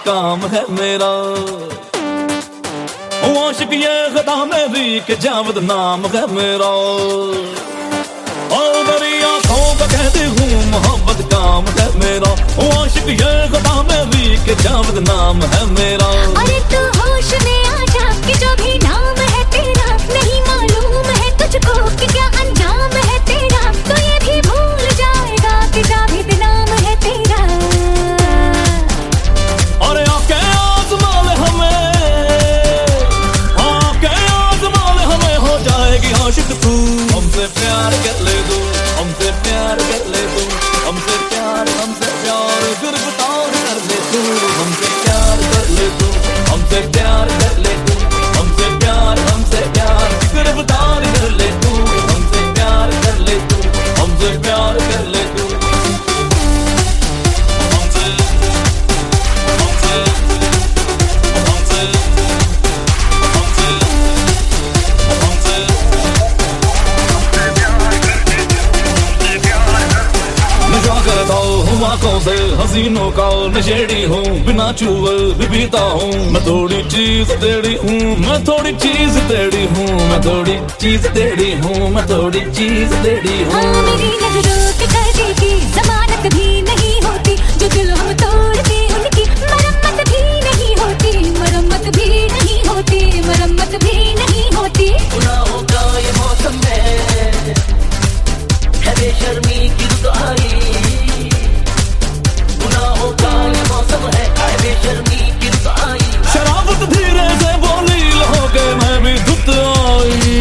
काम है मेरा। आशिक ये खता मेरी कि जावद नाम है मेरा। और मेरी आंखों का कहती हूँ मोहब्बत काम है मेरा। आशिक ये खता मेरी कि जावद नाम है मेरा। अरे तू होश में आ जा कि जो भी नाम है तेरा नहीं मालूम है तुझको कि क्या अंजाम है तेरा। तो ये भी भूल जाएगा कि जावेद नाम है तेरा। अरे आके आज़मा ले हमें, आके आज़मा ले हमें, हो जाएगी आशिक तू। हमसे प्यार कर ले तू, हमसे प्यार कर ले तू, हमसे प्यार गिरफ्तार कर ले तू। हमसे प्यार कर ले तू, हमसे प्यार कर ले तू, हमसे प्यार गिरफ्तार कर ले तू। हमसे प्यार कर ले तू, हमसे प्यार कर ले तू। आंखों से हसीनों का नशेड़ी हूँ, बिना चूवल भी पीता हूँ। मैं थोड़ी चीज तेरी हूँ, मैं थोड़ी चीज तेरी हूँ, मैं थोड़ी चीज तेरी हूँ, मैं थोड़ी चीज तेरी हूँ। मेरी नजरों के पर्दे की जमानत भी नहीं होती, जो दिल हम तोड़ते उनकी मरम्मत भी नहीं होती, मरम्मत भी नहीं होती, मरम्मत भी नहीं होती। गुनाहों का ये मौसम है बेशर्मी की रुत आई। गुनाहों का ये मौसम है बेशर्मी की रुत आई। शराबत धीरे से बोली हो के मैं भी धुत आई।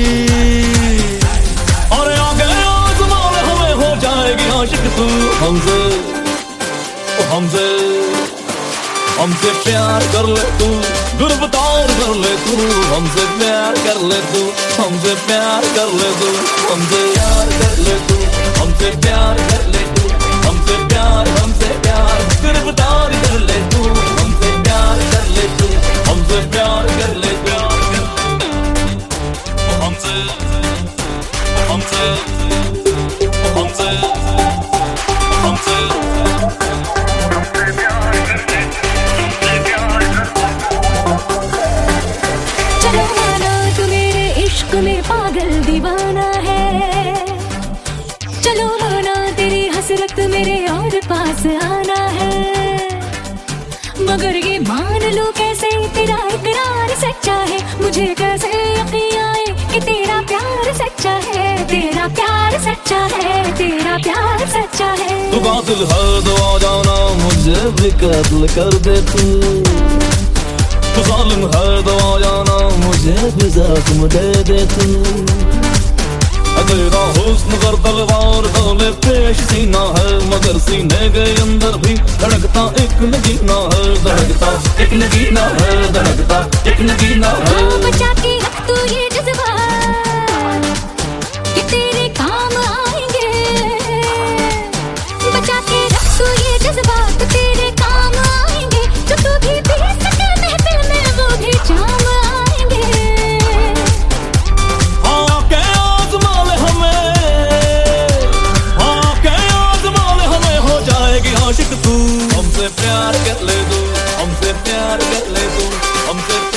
और आगे आज़मा ले हमें, हो जाएगी आशिक तू। हमसे हमसे हमसे प्यार कर ले तू, गिरफ्तार कर ले तू। हमसे प्यार कर ले तू, हमसे प्यार कर ले तू, हमसे प्यार कर ले तू, हमसे प्यार कर ले तू, हमसे प्यार गिरफ्तार कर ले तू। हमसे प्यार कर ले तू, हमसे प्यार कर ले तू। हमसे हमसे हमसे हमसे चलो माना तू मेरे इश्क में पागल दीवाना है। चलो माना तेरी हसरत मेरे और पास आना है। मगर ये मान लो कैसे तेरा इकरार सच्चा है। मुझे कैसे यकीन आए कि तेरा प्यार सच्चा है, तेरा प्यार सच्चा है, तेरा प्यार सच्चा है। तू कातिल है तो आ जाना, मुझे भी कत्ल कर दे तू। तू जालिम है तो आ जाना, मुझे भी जख्म दे दे तू। तेरा हुस्न कर तलवार तोले पेश सीना है, मगर सीने के अंदर भी धड़कता एक नगीना है, धड़कता एक नगीना है, धड़कता एक नगीना है। बचा के रख तू ये जज्बा कि तेरे काम आएंगे। बचा के रख तू ये जज्बा कि तेरे काम आएंगे। जो तू भी पी सके महफिल में वो भी जाम आएंगे। आके आज़मा ले हमें, आके आज़मा ले हमें, हो जाएगी आशिक तू। हमसे प्यार कर ले तू, हमसे प्यार कर ले तू, हमसे